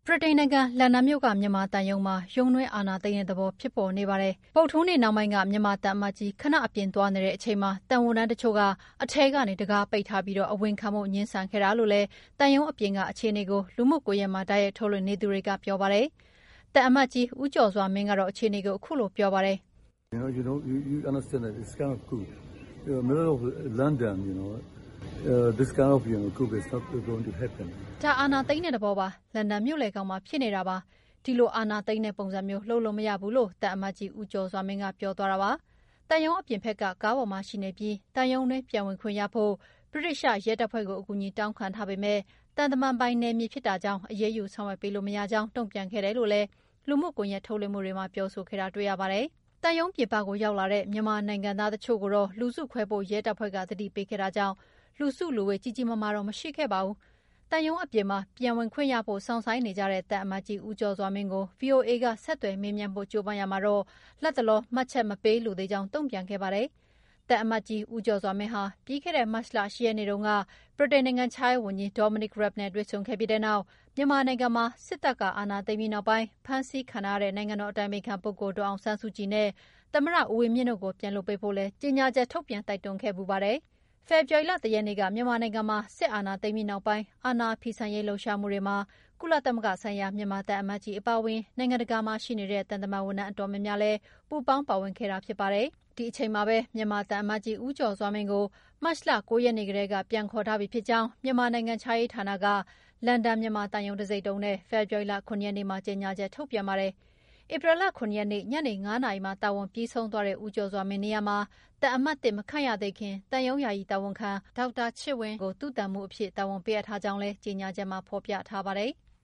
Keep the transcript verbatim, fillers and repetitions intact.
ဗြိတိန်နိုင်ငံလန်ဒန်မြို့ကမြန်မာသံရုံးမှာရုံးတွင်းအာဏာသိမ်းတဲ့သဘောဖြစ်ပေါ်နေပါတယ်။ဗုဒ္ဓဟူးနေ့နှောင်းပိုင်းကမြန်မာသံအမတ်ကြီးခဏအပြင်သွားနေတဲ့အချိန်မှာသံဝန်ထမ်းတချို့ကအထဲကနေတံခါးပိတ်ထားပြီးအဝင်ခံဖို့ငြင်းဆန်ခဲ့တာလို့လည်းသံရုံးအပြင်ကအခြေအနေကိုလူမှုကွန်ရက်မှာတိုက်ရိုက်ထုတ်လွှင့်နေသူတွေကပြောပါတယ်။သံအမတ်ကြီးဦးကျော်စွာမင်းကတော့အခြေအနေကိုအခုလိုပြောပါတယ်။ You know, you know, you, you understand that it's kind of coup. In the middle of London, you know, uh, this kind of you know, coup is not going to happen. ဒါအာဏာသိမ်းတဲ့သဘောပါလန်ဒန်မြို့လေကောင်မှာဖြစ်နေတာပါဒီလိုအာဏာသိမ်းတဲ့ပုံစံမျိုးလှုပ်လို့မရဘူးလို့တန်အမတ်ကြီးဦးကျော်စွာမင်းကပြောသွားတာပါတန်ယုံအပြင်ဘက်ကကားပေါ်မှာရှိနေပြီးတန်ယုံတွင်ပြန်ဝင်ခွင့်ရဖို့ဗြိတိရှရဲတပ်ဖွဲ့ကိုအကူအညီတောင်းခံထားပေမဲ့တန်တမန်ပိုင်းနယ်မြေဖြစ်တာကြောင့်အရေးယူဆောင်ရွက်ပေးလို့မရကြောင်းတုံ့ပြန်ခဲ့တယ်လို့လည်းလူမှုကွန်ရက်ထုတ်လွှင့်မှုတွေမှာပြောဆိုခဲ့တာတွေ့ရပါတယ်တန်ယုံပြည်ပကိုရောက်လာတဲ့မြန်မာနိုင်ငံသားတချို့ကိုတော့လူစုခွဲဖို့ရဲတပ်ဖွဲ့ကသတိပေးခဲ့တာကြောင့်လူစုလူဝေးကြီးကြီးမားမားတော့မရှိခဲ့ပါဘူးတန်ယုံအပြင်မှာပြန်ဝင်ခွင့်ရဖို့စောင့်ဆိုင်းနေကြတဲ့တန်အမတ်ကြီးဦးကျော်စွာမင်းကို ဗွီအိုအေ ကဆက်သွယ်မေးမြန်းဖို့ကြိုးပမ်းရမှာတော့လက်တလောမှတ်ချက်မပေးလိုသေးကြောင်းတုံ့ပြန်ခဲ့ပါတယ်။တန်အမတ်ကြီးဦးကျော်စွာမင်းဟာပြီးခဲ့တဲ့မတ်လ၈ရက်နေ့တုန်းကဗြိတိန်နိုင်ငံခြားရေးဝန်ကြီး Dominic Raab နဲ့တွေ့ဆုံခဲ့ပြီးတဲ့နောက်မြန်မာနိုင်ငံမှာစစ်တပ်ကအာဏာသိမ်းပြီးနောက်ပိုင်းဖမ်းဆီးခံထားရတဲ့နိုင်ငံတော်အတိုင်ပင်ခံပုဂ္ဂိုလ်ဒေါ်အောင်ဆန်းစုကြည်နဲ့သမ္မတဦးဝင်းမြင့်တို့ကိုပြန်လွှတ်ပေးဖို့လည်းကြေညာချက်ထုတ်ပြန်တိုက်တွန်းခဲ့ပူပါတယ်။ဖေဖော်ဝါရီလတရက်နေ့ကမြန်မာနိုင်ငံမှာစစ်အာဏာသိမ်းပြီးနောက်ပိုင်းအာဏာဖီဆန်ရေးလှုပ်ရှားမှုတွေမှာကုလသမဂ္ဂဆိုင်ရာမြန်မာတပ်အမတ်ကြီးအပါအဝင်နိုင်ငံတကာမှာရှိနေတဲ့တန်တမန်ဝန်ထမ်းအတော်များများလည်းပူးပေါင်းပါဝင်ခဲ့တာဖြစ်ပါတယ်။ဒီအချိန်မှာပဲမြန်မာတပ်အမတ်ကြီးဦးကျော်စွာမင်းကိုမတ်လ၉ရက်နေ့ကတည်းကပြန်ခေါ်ထားပြီဖြစ်ကြောင်းမြန်မာနိုင်ငံခြားရေးဌာနကလန်ဒန်မြန်မာတန်ယုံတစိမ့်တုံးနဲ့ဖေဖော်ဝါရီလခုနှစ်ရက်နေ့မှာကြေညာချက်ထုတ်ပြန်ပါတယ်။ဧပြီလခုနှစ်ရက်နေ့ညနေ၅နာရီမှာတာဝန်ပြီးဆုံးသွားတဲ့ဦးကျော်စွာမင်းနေရာမှာတန်အမတ်တစ်မခန့်ရသေးခင်တန်ယုံယာယီတာဝန်ခံဒေါက်တာချစ်ဝင်းကိုသူ့တန်မှုအဖြစ်တာဝန်ပေးအပ်ထားကြောင်းလည်းကြေညာချက်မှာဖော်ပြထားပါတယ်။